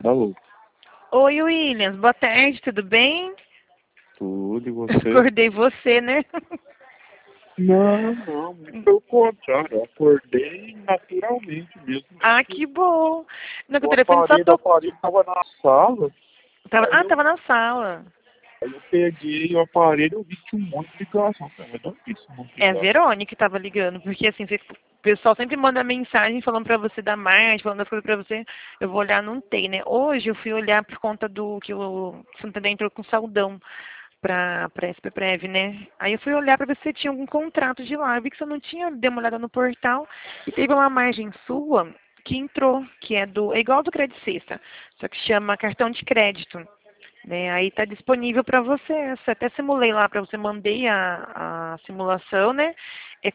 Alô, Oi, Williams. Boa tarde, tudo bem? tudo e você? Acordei você, né? Não, muito pelo contrário, eu acordei naturalmente mesmo. Ah, que bom. Não, que o O telefone só aparelho, o tocou. aparelho estava na sala, Tava na sala. aí eu peguei o aparelho e eu vi que tinha um monte de ligação. Mas não vi esse monte de É a ligação. Verônica que tava ligando, porque assim, o pessoal sempre manda mensagem falando pra você da Marte, falando as coisas pra você. Eu vou olhar, não tem, né? Hoje eu fui olhar por conta do que o Santander entrou com saudão pra SPPrev, né? Aí eu fui olhar pra ver se você tinha algum contrato de lá. Eu vi que você não tinha, dei uma olhada no portal e teve uma margem sua que entrou, que é igual do Credit Sexta, só que chama cartão de crédito. Né? Aí está disponível para você. Eu até simulei lá para você, mandei a simulação, né? É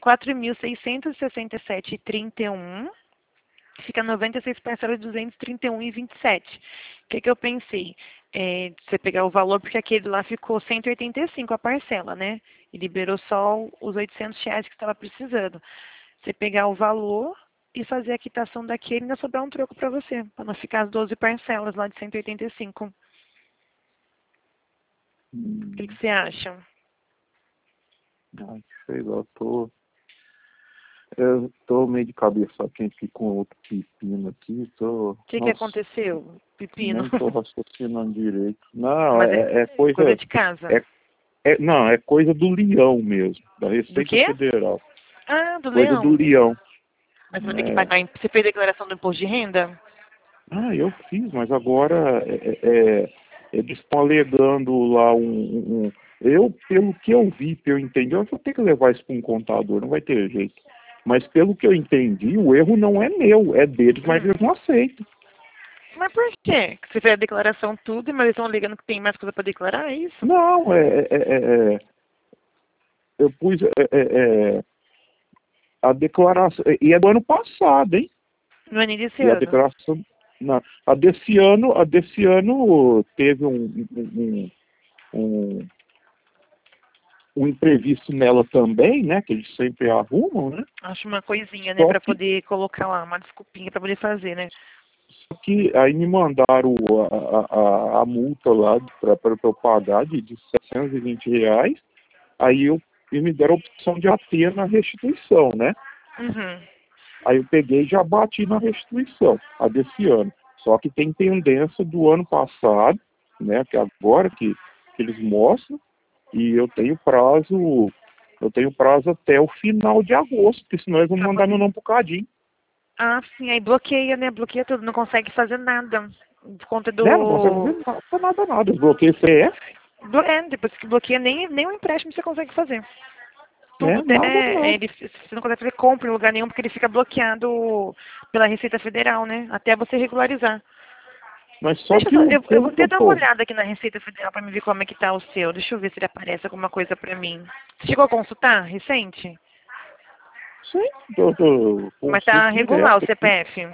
4.667,31. Fica 96 parcelas de 231,27. O que eu pensei? Você pegar o valor, porque aquele lá ficou 185 a parcela, né? E liberou só os R$ 800 que estava precisando. Você pegar o valor e fazer a quitação daquele, ainda sobrar um troco para você, para não ficar as 12 parcelas lá de 185. O que Hum, você acha? ai, sei lá, eu tô meio de cabeça quente aqui com outro pepino aqui, O que nossa, aconteceu, Pepino? nem tô raciocinando direito. Não, Mas é coisa coisa, de casa. é, não, é coisa do leão mesmo, da Do Receita quê? Federal. Ah, do Coisa do leão. leão. Mas você vai ter que É. pagar. Você fez declaração do imposto de renda? Ah, eu fiz, mas agora eles estão alegando lá eu, pelo que eu vi, pelo que eu entendi, eu vou ter que levar isso para um contador, não vai ter jeito. Mas pelo que eu entendi, o erro não é meu, é deles, mas Hum. eles não aceitam. Mas por quê? Você fez a declaração tudo, mas eles estão alegando que tem mais coisa para declarar, é isso? Não, eu pus a declaração, e é do ano passado, hein? Não é nem desse E a ano. declaração, não, a desse ano teve um, um imprevisto nela também, né? Que eles sempre arrumam, né? Acho uma coisinha, né, Só para que, poder colocar lá, uma desculpinha para poder fazer, né? só que aí me mandaram a multa lá para eu pagar de R$ 720. Aí e me deram a opção de bater na restituição, né? Uhum. Aí eu peguei e já bati na restituição, a desse ano. Só que tem pendência do ano passado, né? Que agora que eles mostram, e eu tenho prazo até o final de agosto, porque senão eles vão Pra mandar meu poder. nome pro cadinho. Ah, sim, aí bloqueia, né? Bloqueia tudo, não consegue fazer nada. Por conta Né? Não consegue do. fazer nada. Desbloqueio CF, Depois que bloqueia, nem o empréstimo você consegue fazer. né? Tudo Nada. você não consegue fazer compra em lugar nenhum porque ele fica bloqueado pela Receita Federal, né? Até você regularizar. Mas só Deixa eu que só, eu vou pelo que até eu dar uma tô. olhada aqui na Receita Federal para me ver como é que tá o seu. Deixa eu ver se ele aparece alguma coisa para mim. Você chegou a consultar recente? Sim, tô Mas consulto tá regular o direto aqui. CPF.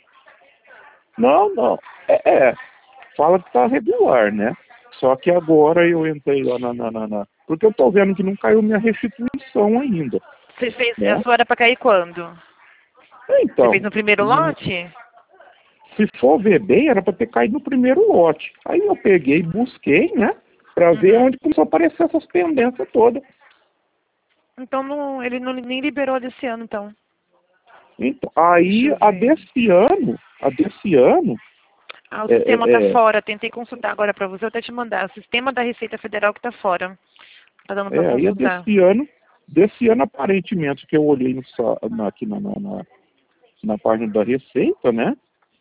Não. Fala que tá regular, né? Só que agora eu entrei lá porque eu tô vendo que não caiu minha restituição ainda, Você fez a né? sua hora para cair quando? Você fez Então, no primeiro lote? se for ver bem, era para ter caído no primeiro lote. Aí eu peguei e busquei, né? Para ver Uhum. onde começou a aparecer essas pendências todas. Então ele não, nem liberou desse ano, então. Então, Deixa aí eu ver. a desse ano, Ah, o é, sistema tá é, é, fora. Tentei consultar agora para você, vou até te mandar. O sistema da Receita Federal que tá fora. Tá dando para aí a consultar. desse ano aparentemente, que eu olhei aqui na página da Receita, né?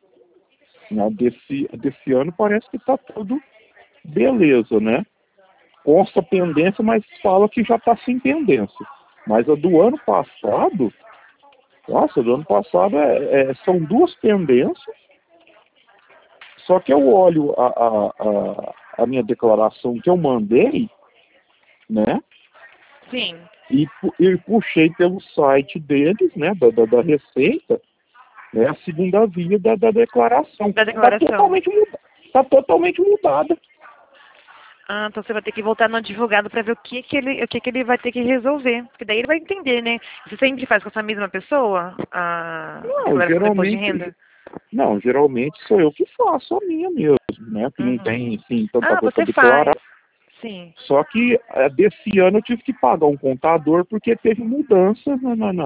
Desse ano parece que está tudo beleza, né? Consta pendência, mas fala que já está sem pendência. Mas a do ano passado, nossa, do ano passado são duas pendências, só que eu olho a minha declaração que eu mandei, né? Sim. E puxei pelo site deles, né? Da Receita, né? A segunda via da declaração. Da declaração. Tá totalmente mudada. Ah, então você vai ter que voltar no advogado para ver o que ele vai ter que resolver. Porque daí ele vai entender, né? Você sempre faz com essa mesma pessoa a Não, declaração do imposto de geralmente, renda? Não, geralmente sou eu que faço a minha mesmo, né? Que não Uhum. tem, assim, tanta Ah, coisa para você faz. declarar. Sim. Só que desse ano eu tive que pagar um contador porque teve mudanças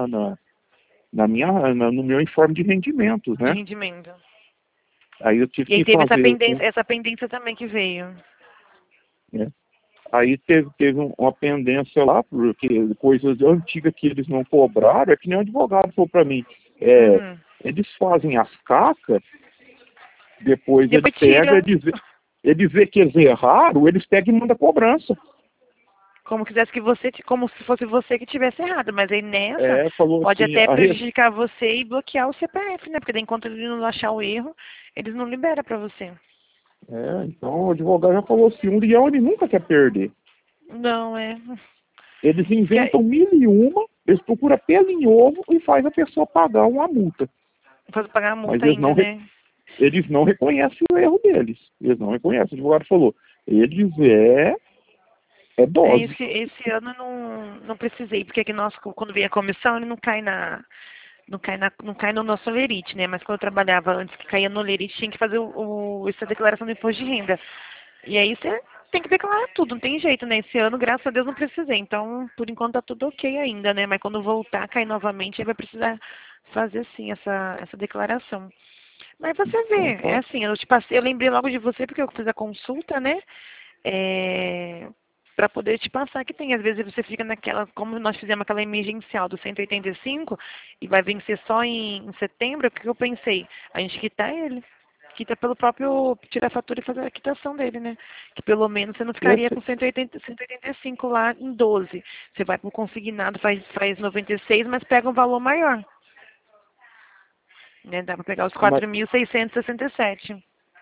no meu informe de rendimentos, De né? rendimento. Aí eu tive E aí que teve fazer, essa pendência também que veio. né? Aí teve uma pendência lá, porque coisas antigas que eles não cobraram, é que nem o advogado falou para mim. Uhum. Eles fazem as cacas, depois ele Depois pega, tira, ele vê que eles erraram, eles pegam e mandam cobrança. como quisesse que você, como se fosse você que tivesse errado, mas aí nessa Falou pode assim, até prejudicar você e bloquear o CPF, né? Porque daí, enquanto ele não achar o erro, eles não liberam pra você. então o advogado já falou assim, um leão ele nunca quer perder. Não, é. Eles Porque inventam mil e uma, eles procuram pelo em ovo e faz a pessoa pagar uma multa. faz pagar a Mas multa ainda, né? eles não reconhecem o erro deles. Eles não reconhecem. O advogado falou, eles é É, dose. esse ano eu não precisei, porque aqui nós, quando vem a comissão, ele não cai no nosso lerite, né? Mas quando eu trabalhava antes que caía no lerite, tinha que fazer essa declaração do imposto de renda. E aí você tem que declarar tudo, não tem jeito, né? Esse ano, graças a Deus, não precisei. Então, por enquanto tá tudo ok ainda, né? Mas quando voltar a cair novamente, aí vai precisar fazer sim essa declaração. Mas você Então, vê, é tá. assim, eu lembrei logo de você porque eu fiz a consulta, né? Para poder te passar que tem. Às vezes você fica naquela, como nós fizemos aquela emergencial do 185 e vai vencer só em setembro, o que eu pensei? A gente quitar ele. Quita pelo próprio, tira a fatura e fazer a quitação dele, né? Que pelo menos você não ficaria Esse, com 185 lá em 12. Você vai pro consignado, faz 96, mas pega um valor maior. Né? Dá para pegar os mas, 4.667.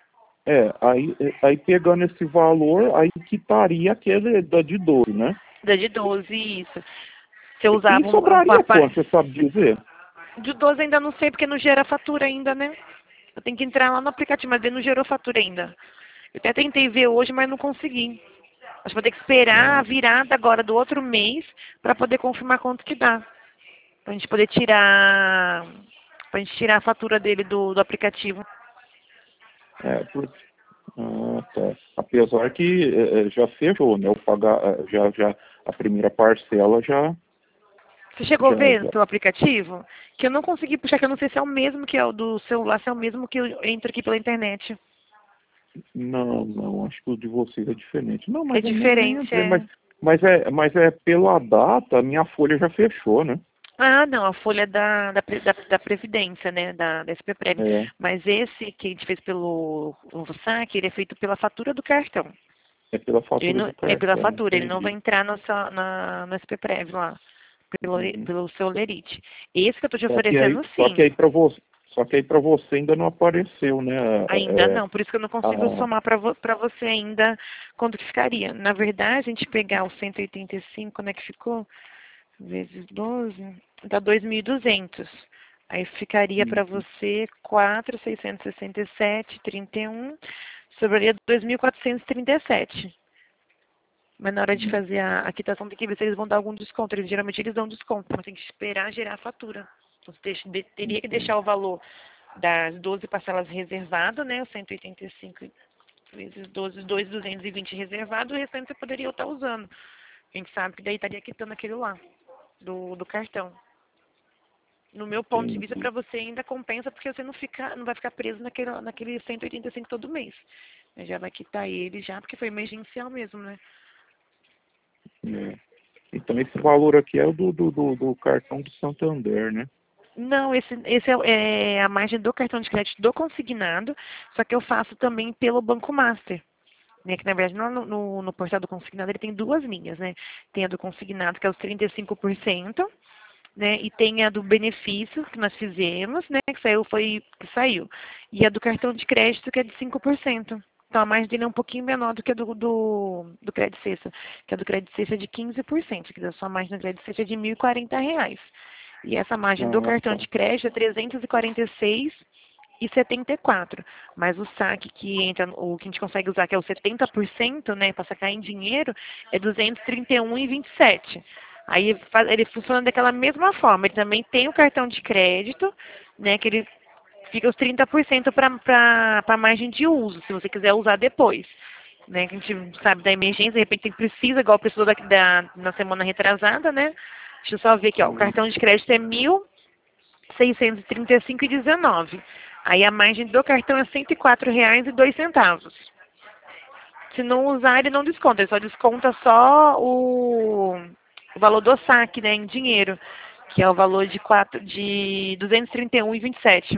aí pegando esse valor, aí quitaria aquele da de 12, né? Da de 12, isso. Você E usava sobraria quanto, você sabe dizer? de 12 ainda não sei, porque não gera fatura ainda, né? Eu tenho que entrar lá no aplicativo, mas ele não gerou fatura ainda. Eu até tentei ver hoje, mas não consegui. Acho que vou ter que esperar a Não. virada agora do outro mês para poder confirmar quanto que dá. Pra gente poder tirar. Pra gente tirar a fatura dele do aplicativo. Por, tá. Apesar que já fechou, né? Já a primeira parcela Você chegou a ver já. pelo aplicativo? Que eu não consegui puxar, que eu não sei se é o mesmo que é o do celular, se é o mesmo que eu entro aqui pela internet. Não, acho que o de vocês é diferente. Não, É mas eu nem diferente, entrei, é. mas pela data, a minha folha já fechou, né? Ah, não, a folha da Previdência, né, da SPPrev. É, Mas esse que a gente fez pelo o saque, ele é feito pela fatura do cartão. é pela Ele fatura não, do é pela cartão, fatura, ele não vai entendi. entrar no SPPrev lá, Uhum. pelo seu lerite. Esse que eu estou te Só que aí, oferecendo, sim. só que aí para você ainda não apareceu, né? Ainda não, por isso que eu não consigo A, somar para você ainda quanto que ficaria. Na verdade, a gente pegar o 185, né, que ficou, vezes 12, dá 2.200. Aí ficaria para você 4.667,31, sobraria 2.437. Mas na hora de fazer a quitação tem que ver se eles vão dar algum desconto. Geralmente eles dão desconto, mas tem que esperar gerar a fatura. Então você teria que deixar o valor das 12 parcelas reservado, né? O 185 vezes 12, 2.220 reservado, o restante você poderia estar usando. A gente sabe que daí estaria quitando aquele lá, do cartão. No meu ponto de vista, entendi. para você ainda compensa, porque você não vai ficar preso naquele 185 todo mês. Já vai quitar ele já, porque foi emergencial mesmo, né? É. Então esse valor aqui é o do cartão do Santander, né? Não, esse é a margem do cartão de crédito do consignado, só que eu faço também pelo Banco Master. Né, que na verdade no portal do consignado ele tem duas linhas, né? Tem a do consignado, que é os 35%, né? E tem a do benefício que nós fizemos, né? Que saiu. E a do cartão de crédito, que é de 5%. Então a margem dele é um pouquinho menor do que a do Credit Sexta, que a do Credit Sexta é de 15%, que a sua margem do Credit Sexta é de R$ 1.040. E essa margem do cartão Tá. de crédito é 346,74. Mas o saque que entra, o que a gente consegue usar, que é o 70%, né, para sacar em dinheiro, é 231,27. Aí ele funciona daquela mesma forma. Ele também tem o cartão de crédito, né, que ele fica os 30% para margem de uso, se você quiser usar depois. Né, que a gente sabe da emergência, de repente precisa, igual precisou na semana retrasada, né? Deixa eu só ver aqui, ó. O cartão de crédito é 1.635,19. Aí a margem do cartão é R$ 104,02. Se não usar, ele não desconta, ele só desconta só o valor do saque, né, em dinheiro, que é o valor de 231,27.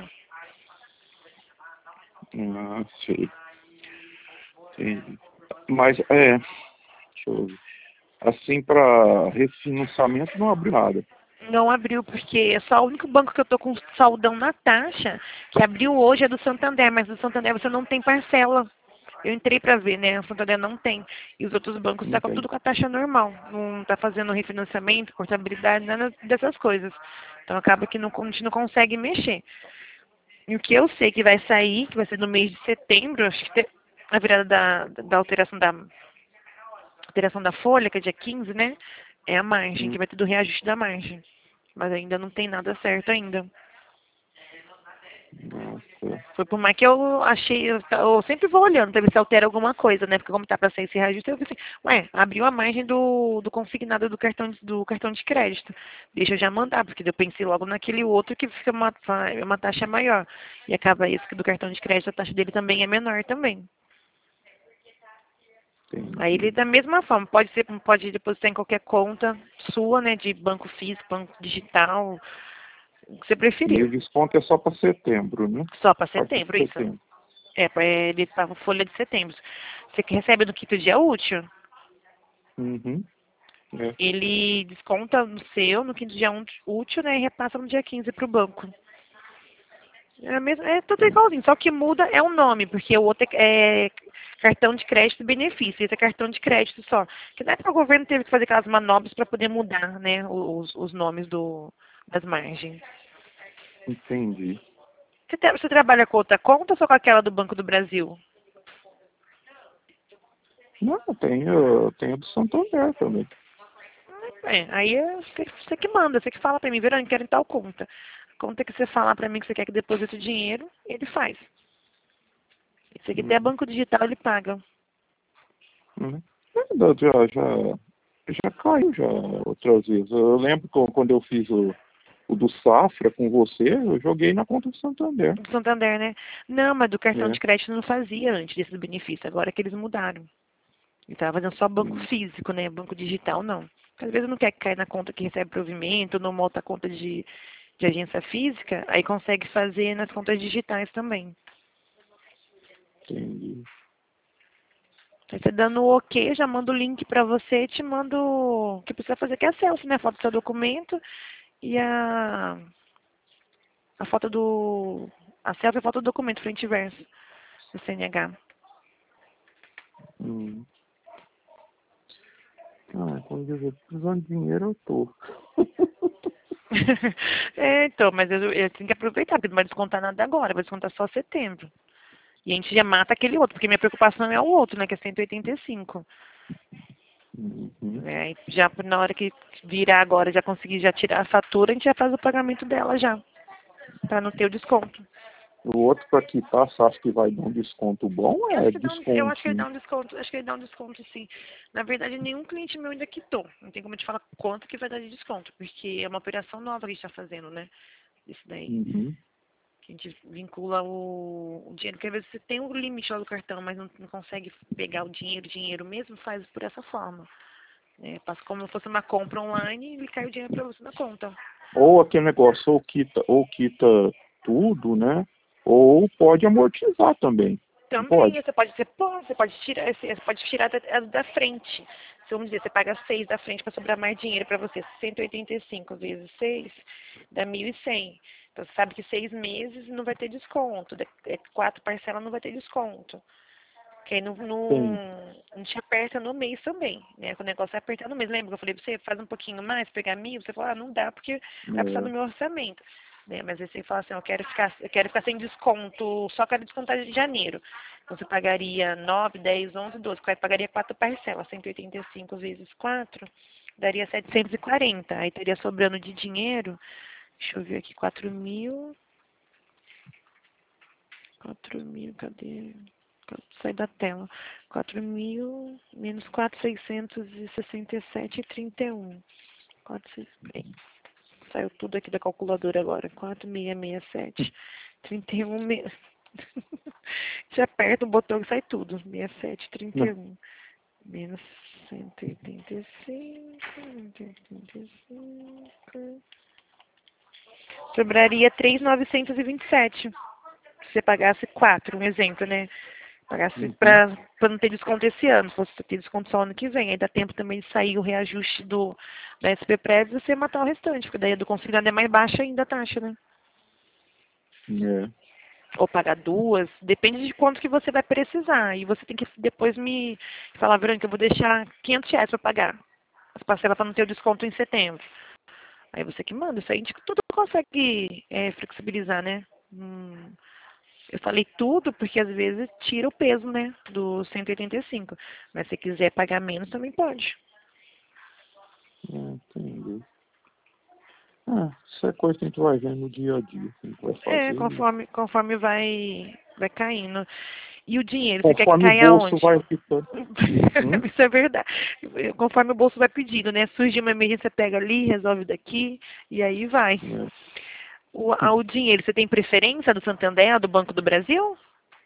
Ah, sei. Entendi. Mas, deixa eu ver. Assim, para refinanciamento não abriu nada. Não abriu, porque é só o único banco que eu tô com saldão na taxa, que abriu hoje é do Santander, mas do Santander você não tem parcela. Eu entrei para ver, né? O Santander não tem. E os outros bancos Não estão tem. tudo com a taxa normal. Não está fazendo refinanciamento, portabilidade, nada dessas coisas. Então acaba que a gente não consegue mexer. E o que eu sei que vai sair, que vai ser no mês de setembro, acho que a virada da alteração da folha, que é dia 15, né? É a margem, que vai ter do reajuste da margem. Mas ainda não tem nada certo ainda. Nossa. Foi por mais que eu achei, eu sempre vou olhando para ver se altera alguma coisa, né? Porque como tá para sair esse reajuste, eu pensei, ué, abriu a margem do consignado do cartão de crédito. Deixa eu já mandar, porque eu pensei logo naquele outro que fica uma taxa maior. E acaba esse que do cartão de crédito, a taxa dele também é menor também. Aí ele da mesma forma, pode depositar em qualquer conta sua, né? De banco físico, banco digital, o que você E preferir. o desconto é só para setembro, né? Só para A partir de setembro, isso. setembro. Ele paga folha de setembro. Você que recebe no quinto dia útil, Uhum. É. ele desconta no seu, no quinto dia útil, né? E repassa no dia 15 para o banco. É tudo igualzinho, só que muda é o nome, porque o outro é cartão de crédito e benefício, esse é cartão de crédito só. Que na época o governo teve que fazer aquelas manobras para poder mudar, né, os nomes das margens. Entendi. Você trabalha com outra conta ou só com aquela do Banco do Brasil? Não, tenho do Santander também. Aí é você que manda, você que fala pra mim, Verônica, quero em tal conta. Conta que você falar pra mim que você quer que deposite o dinheiro, ele faz. Se você der Uhum. banco digital, ele paga. Uhum. Verdade, já caiu já outras vezes. Eu lembro que quando eu fiz o do Safra com você, eu joguei na conta do Santander. Do Santander, né? Não, mas do cartão É. de crédito não fazia antes desses benefícios. Agora que eles mudaram. Ele tava fazendo só banco Hum, físico, né? Banco digital, não. Porque às vezes não quer cair na conta que recebe provimento, numa outra conta de agência física, aí consegue fazer nas contas digitais também. entendi. Aí você dando o ok, já mando o link pra você e te mando o que precisa fazer, que é a selfie, né? A foto do seu documento e a foto do... A selfie e a foto do documento, frente e verso, do CNH. Hum. Quando eu tô precisando de dinheiro, eu tô. Então, mas eu tenho que aproveitar, porque não vai descontar nada agora, vai descontar só setembro. E a gente já mata aquele outro, porque minha preocupação é o outro, né? Que é 185. Uhum. Né? E já na hora que virar agora, já conseguir já tirar a fatura, a gente já faz o pagamento dela já, pra não ter o desconto. O outro para quitar, você acha que vai dar um desconto bom? É Eu acho que ele descontinho. dá um desconto, acho que ele dá um desconto sim. Na verdade, nenhum cliente meu ainda quitou. Não tem como eu te falar quanto que vai dar de desconto, porque é uma operação nova que a gente está fazendo, né? Isso daí. Uhum. Que a gente vincula o dinheiro, porque às vezes você tem o limite lá do cartão, mas não consegue pegar o dinheiro mesmo, faz por essa forma. Passa como se fosse uma compra online e cai o dinheiro para você na conta. Ou aquele negócio, ou quita tudo, né? Ou pode amortizar também. Não Também, pode? você pode tirar da frente. Se, vamos dizer, você paga 6 da frente para sobrar mais dinheiro para você. 185 vezes 6 dá 1.100. Então, você sabe que 6 meses não vai ter desconto. 4 parcelas não vai ter desconto. Que aí Tem. não te aperta no mês também, né? Quando o negócio é apertar no mês. Lembra que eu falei pra você, faz um pouquinho mais, pegar 1.000, você fala, não dá porque vai precisar do É, meu orçamento. Né? Mas aí você fala assim, eu quero ficar sem desconto, só quero descontar de janeiro. Então você pagaria 9, 10, 11, 12, pagaria 4 parcelas, 185 vezes 4, daria 740. Aí teria sobrando de dinheiro, deixa eu ver aqui, 4.000. 4.000, cadê? Sai da tela. 4.000 menos 4.667,31. 4.600. Saiu tudo aqui da calculadora agora. 4.667. 31. Você aperta o botão e sai tudo. 67, 31. Menos 185. 185. Sobraria 3.927. Se você pagasse 4, um exemplo, né? Pagasse para não ter desconto esse ano, se fosse ter desconto só ano que vem. Aí dá tempo também de sair o reajuste da SP Prévio e você matar o restante, porque daí a do consignado é mais baixa ainda a taxa, né? É. Ou pagar duas, depende de quanto que você vai precisar. E você tem que depois me falar, Verônica, eu vou deixar R$ 500 para pagar as parcelas para não ter o desconto em setembro. Aí você que manda, isso aí a gente tudo consegue flexibilizar, né? Eu falei tudo porque às vezes tira o peso, né, do 185. Mas se quiser pagar menos, também pode. Entendi. Isso é coisa que a gente vai vendo no dia a dia. A gente vai fazer, Conforme vai caindo. E o dinheiro, você quer que conforme o caia bolso aonde? vai ficando. Isso é verdade. Conforme o bolso vai pedindo, né? Surge uma emergência, pega ali, resolve daqui, e aí vai. É. O dinheiro, você tem preferência do Santander, do Banco do Brasil?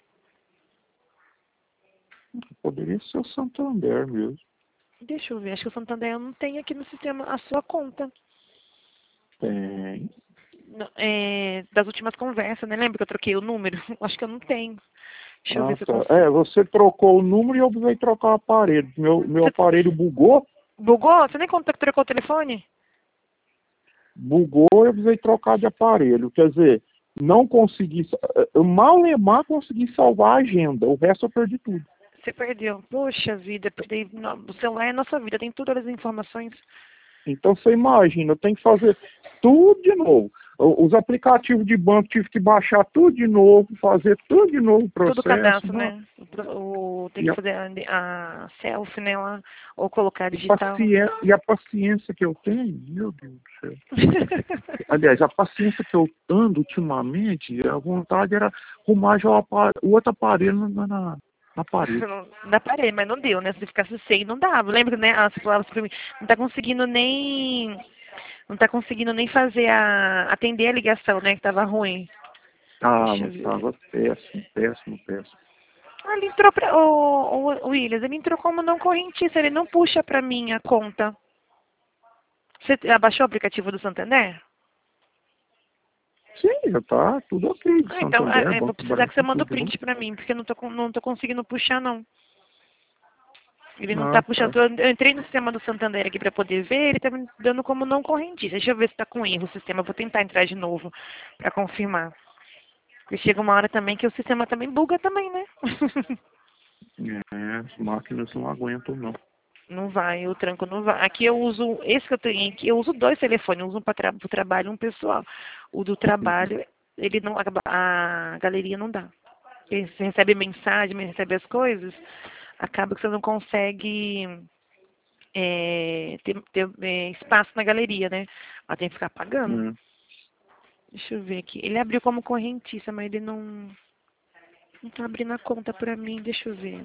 Poderia ser o Santander mesmo. Deixa eu ver, acho que o Santander não tem aqui no sistema a sua conta. Tem. Das últimas conversas, né? Lembra que eu troquei o número? Acho que eu não tenho. Deixa eu ver se eu Tá. consigo. Você trocou o número e eu precisei trocar o aparelho. Meu aparelho bugou. Bugou? Você nem conta que trocou o telefone? Bugou, eu precisei trocar de aparelho. Quer dizer, não consegui. Eu mal consegui salvar a agenda. O resto eu perdi tudo. Você perdeu. Poxa vida, perdi. O celular é a nossa vida, tem todas as informações. Então você imagina, eu tenho que fazer tudo de novo. Os aplicativos de banco tive que baixar tudo de novo, fazer tudo de novo o processo. Todo cadastro, Não. né? Tem que fazer a selfie, né? Lá, ou colocar digital. E a paciência que eu tenho, meu Deus do céu. Aliás, a paciência que eu ando ultimamente, a vontade era arrumar já o outro aparelho na parede. Na parede, mas não deu, né? Se ficasse sem, não dava. Lembra, né? Você falava assim pra mim, não tá conseguindo nem. Não tá conseguindo nem fazer atender a ligação, né? Que tava ruim. Deixa eu ver. Tava péssimo. Ah, ele entrou pra. O Williams, ele entrou como não correntista, ele não puxa pra mim a conta. Você abaixou o aplicativo do Santander? Sim, já tá tudo ok. Então, Santander, eu vou Banco do precisar que você Brasil, mande o tudo print pra mim, porque eu não tô conseguindo puxar, não. Ele não tá Tá. puxando. Eu entrei no sistema do Santander aqui pra poder ver, ele tá me dando como não correntista. Deixa eu ver se tá com erro o sistema. Eu vou tentar entrar de novo pra confirmar. Porque chega uma hora também que o sistema também buga também, né? As máquinas não aguentam, não. Não vai, o tranco não vai. Aqui eu uso, esse que eu tenho aqui, eu uso 2 telefones, eu uso um para o trabalho e um pessoal. O do trabalho, ele não, a galeria não dá. Você recebe mensagem, recebe as coisas, acaba que você não consegue ter espaço na galeria, né? Ela tem que ficar pagando. Deixa eu ver aqui. Ele abriu como correntista, mas ele não tá abrindo a conta pra mim. Deixa eu ver.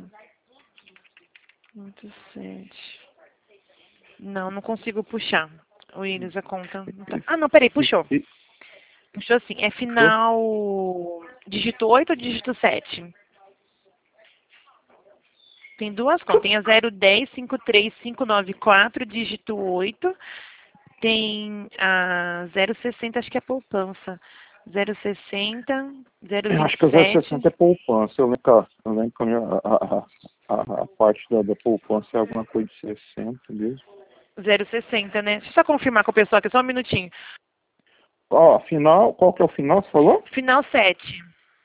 87. Não consigo puxar. O Willis, a conta. Não tá... Ah, não, peraí, puxou. Puxou assim. É final dígito 8 ou dígito 7? Tem duas contas. Tem a 010 53594, dígito 8. Tem a 060, acho que é poupança. 060, 027. Eu acho que o 060 é poupança. Eu lembro que a parte da poupança é alguma coisa de 60 mesmo. 060, né? Deixa eu só confirmar com o pessoal aqui, só um minutinho. Final, qual que é o final, você falou? Final 7.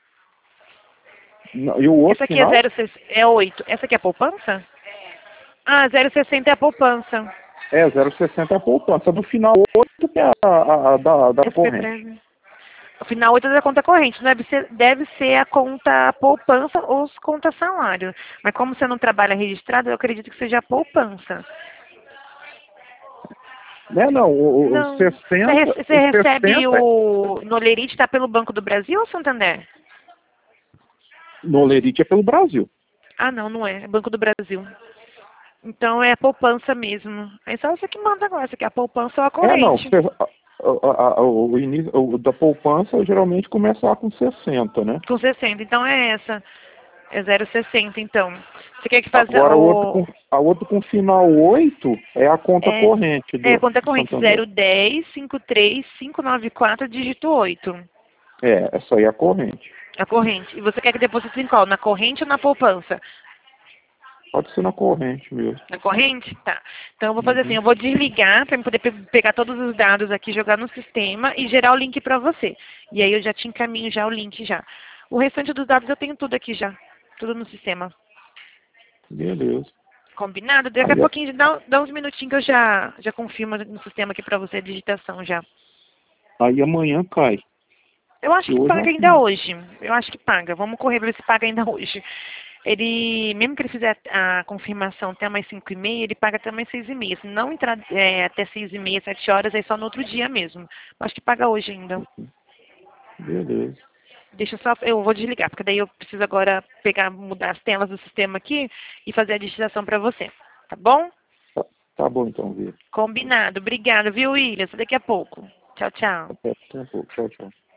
E o outro Essa aqui final? é 8. Essa aqui é a poupança? Ah, 060 é a poupança. 060 é a poupança. Do final 8 que é a da corrente. O final 8 é da conta corrente. Deve ser a conta poupança ou as contas salário. Mas como você não trabalha registrado, eu acredito que seja a poupança. Não, o 60... Você recebe o Nolerite, está pelo Banco do Brasil ou Santander? No Olerite é pelo Brasil. Ah, não, não é. É Banco do Brasil. Então é a poupança mesmo. Aí só você que manda agora. Você quer a poupança ou a Não. corrente? O início da poupança geralmente começa lá com 60, né? Com 60. Então é essa. É 0,60, então. Você quer que faça Agora o... a outra com final 8 é a conta É, corrente é do conta corrente Santander. 010 53 594 dígito 8. Essa aí é a corrente. A corrente. E você quer que deposite em qual? Na corrente ou na poupança? Pode ser na corrente mesmo. Na corrente? Tá. Então eu vou fazer assim, Uhum. eu vou desligar para poder pegar todos os dados aqui, jogar no sistema e gerar o link para você. E aí eu já te encaminho já o link já. O restante dos dados eu tenho tudo aqui já. Tudo no sistema. Beleza. Combinado? Daqui a Aí, pouquinho, dá uns minutinhos que eu já confirmo no sistema aqui para você a digitação já. aí amanhã cai. Eu acho E que hoje paga acho que ainda não. hoje. Eu acho que paga. Vamos correr para ver se paga ainda hoje. Ele, mesmo que ele fizer a confirmação até mais 5h30, ele paga até mais 6h30. Se não entrar até 6h30, 7 horas, é só no outro dia mesmo. Acho que paga hoje ainda. Beleza. Deixa eu só, eu vou desligar, porque daí eu preciso agora pegar, mudar as telas do sistema aqui e fazer a digitação para você. Tá bom? Tá bom então, Vira. Combinado. Obrigada, viu, William? Até daqui a pouco. Tchau, tchau. Até um pouco. Tchau, tchau.